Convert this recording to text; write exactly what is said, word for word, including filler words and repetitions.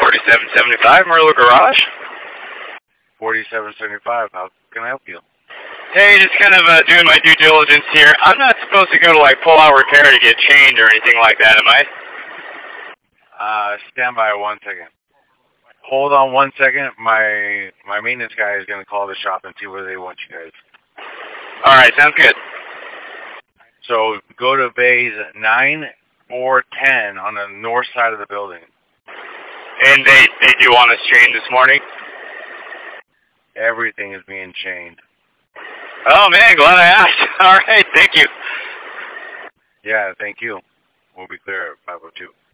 forty-seven seventy-five Merlo Garage. forty-seven seventy-five, how can I help you? Hey, just kind of uh, doing my due diligence here. I'm not supposed to go to like full-out repair to get chained or anything like that, am I? Uh, stand by one second. Hold on one second. My my maintenance guy is going to call the shop and see where they want you guys. All right, sounds good. So go to bays nine or ten on the north side of the building. And they, they do want us chained this morning? Everything is being chained. Oh, man, glad I asked. All right, thank you. Yeah, thank you. We'll be clear at five oh two.